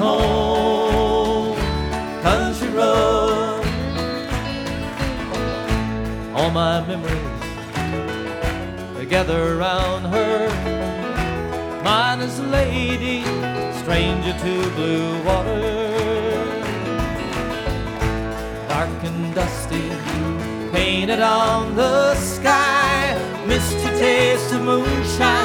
home, country road. All my memories gather around her. Mine is a lady, stranger to blue water. Dark and dusty, painted on the sky, misty taste of moonshine.